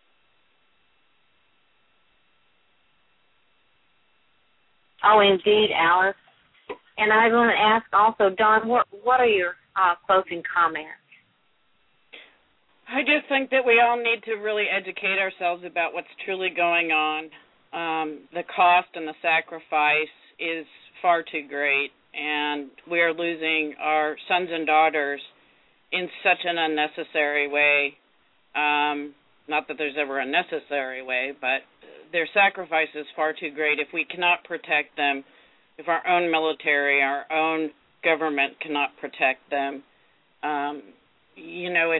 Oh, indeed, Alice. And I want to ask also, Dawn, what are your closing comments? I just think that we all need to really educate ourselves about what's truly going on. The cost and the sacrifice is far too great, and we are losing our sons and daughters in such an unnecessary way. Not that there's ever a necessary way, but their sacrifice is far too great. If we cannot protect them, if our own military, our own government cannot protect them, you know,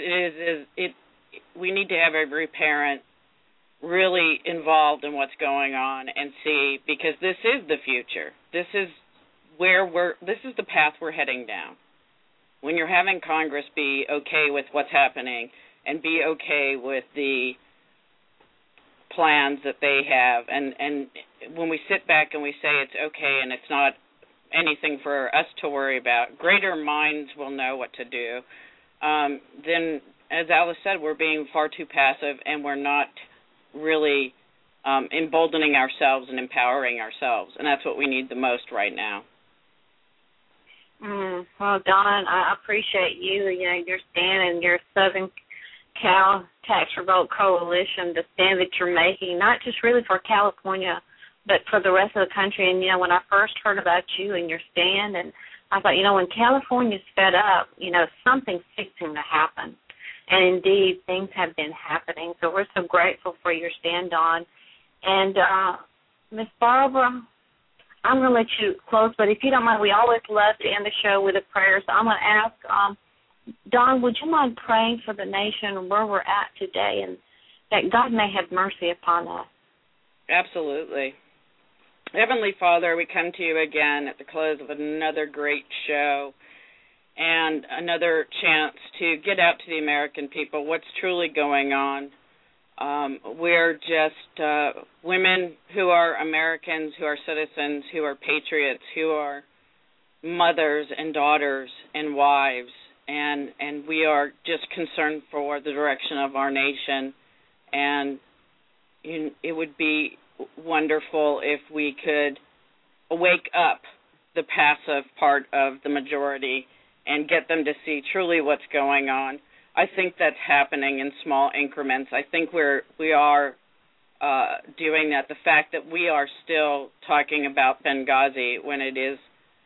we need to have every parent really involved in what's going on and see, because this is the future. This is the path we're heading down. When you're having Congress be okay with what's happening and be okay with the plans that they have, and when we sit back and we say it's okay and it's not anything for us to worry about, greater minds will know what to do. Then, as Alice said, we're being far too passive, and we're not really emboldening ourselves and empowering ourselves, and that's what we need the most right now. Well, Dawn, I appreciate you. You know, your stand and your Southern Cal Tax Revolt Coalition, the stand that you're making, not just really for California, but for the rest of the country. And, you know, when I first heard about you and your stand, and I thought, you know, when California's fed up, you know, something's fixing to happen. And, indeed, things have been happening. So we're so grateful for your stand, Dawn. And, Miss Barbara, I'm going to let you close, but if you don't mind, we always love to end the show with a prayer. So I'm going to ask, Dawn, would you mind praying for the nation where we're at today, and that God may have mercy upon us? Absolutely. Heavenly Father, we come to you again at the close of another great show and another chance to get out to the American people what's truly going on. We're just women who are Americans, who are citizens, who are patriots, who are mothers and daughters and wives, and we are just concerned for the direction of our nation. And it would be wonderful if we could wake up the passive part of the majority and get them to see truly what's going on. I think that's happening in small increments. I think we are doing that. The fact that we are still talking about Benghazi when it is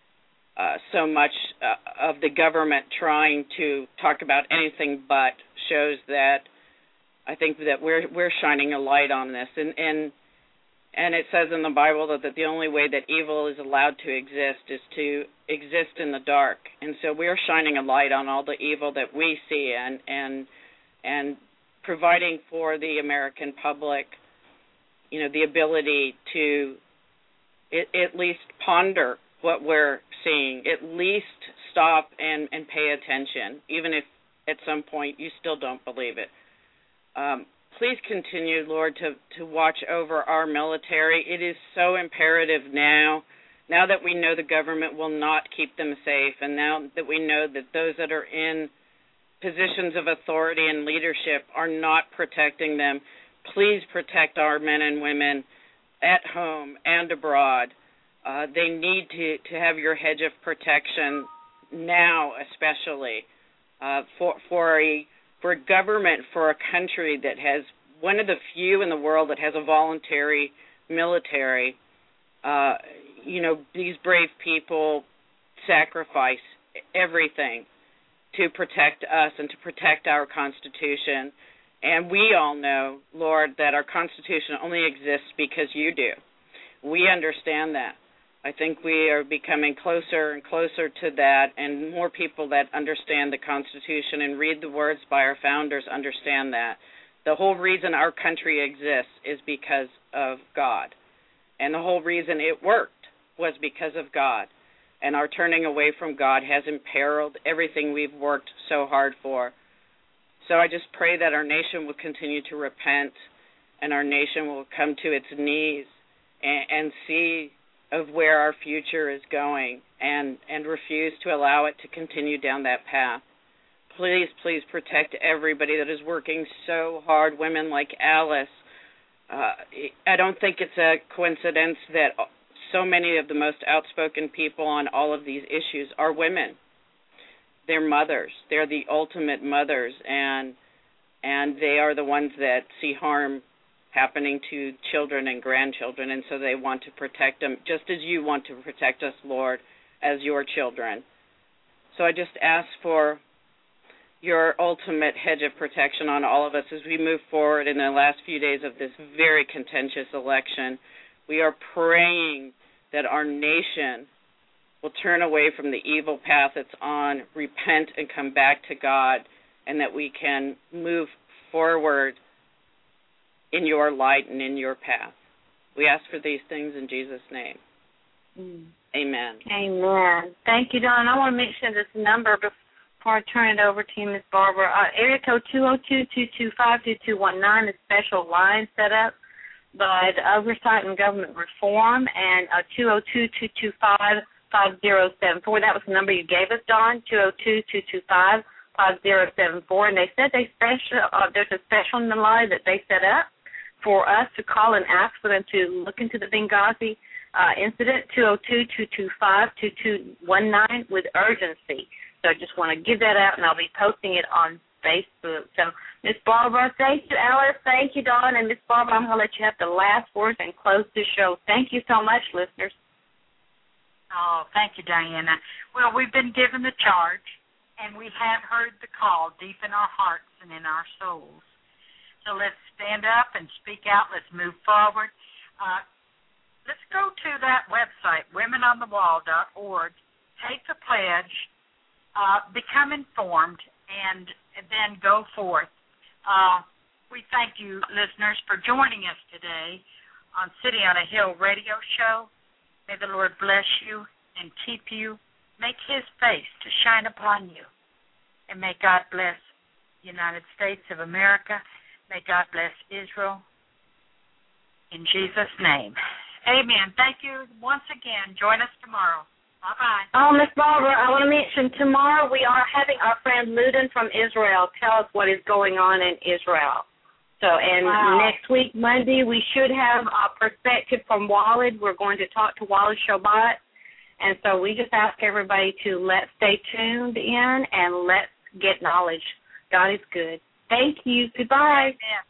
so much of the government trying to talk about anything but shows that I think that we're shining a light on this. And it says in the Bible that the only way that evil is allowed to exist is to exist in the dark. And so we're shining a light on all the evil that we see and providing for the American public, you know, the ability to at least ponder what we're seeing, at least stop and pay attention, even if at some point you still don't believe it. Please continue, Lord, to watch over our military. It is so imperative now that we know the government will not keep them safe, and now that we know that those that are in positions of authority and leadership are not protecting them. Please protect our men and women at home and abroad. They need to have your hedge of protection now, especially for a government, for a country that has one of the few in the world that has a voluntary military. These brave people sacrifice everything to protect us and to protect our Constitution. And we all know, Lord, that our Constitution only exists because you do. We understand that. I think we are becoming closer and closer to that, and more people that understand the Constitution and read the words by our founders understand that. The whole reason our country exists is because of God. And the whole reason it worked was because of God. And our turning away from God has imperiled everything we've worked so hard for. So I just pray that our nation will continue to repent and our nation will come to its knees and see of where our future is going and refuse to allow it to continue down that path. Please, please protect everybody that is working so hard, women like Alice. I don't think it's a coincidence that so many of the most outspoken people on all of these issues are women. They're mothers. They're the ultimate mothers, and they are the ones that see harm happening to children and grandchildren, and so they want to protect them, just as you want to protect us, Lord, as your children. So I just ask for your ultimate hedge of protection on all of us as we move forward in the last few days of this very contentious election. We are praying that our nation will turn away from the evil path it's on, repent and come back to God, and that we can move forward in your light and in your path. We ask for these things in Jesus' name. Amen. Amen. Thank you, Dawn. I want to mention this number before I turn it over to you, Ms. Barbara. Area code 202-225-2219 is special line set up by the Oversight and Government Reform, and 202-225-5074. That was the number you gave us, Dawn, 202-225-5074. And they said there's a special line that they set up for us to call and ask for them to look into the Benghazi incident, 202-225-2219 with urgency. So I just want to give that out, and I'll be posting it on Facebook. So, Ms. Barbara, thank you, Alice. Thank you, Dawn. And Ms. Barbara, I'm going to let you have the last words and close the show. Thank you so much, listeners. Oh, thank you, Diana. Well, we've been given the charge, and we have heard the call deep in our hearts and in our souls. So let's stand up and speak out. Let's move forward. Let's go to that website, womenonthewall.org, take the pledge, become informed, and then go forth. We thank you, listeners, for joining us today on City on a Hill radio show. May the Lord bless you and keep you. Make his face to shine upon you. And may God bless the United States of America. May God bless Israel. In Jesus' name. Amen. Thank you once again. Join us tomorrow. Bye-bye. Oh, Miss Barbara, I want to mention tomorrow we are having our friend Ludin from Israel tell us what is going on in Israel. So, and next week, Monday, we should have a perspective from Walid. We're going to talk to Walid Shobat. And so we just ask everybody to stay tuned in and let's get knowledge. God is good. Thank you. Goodbye. Amen.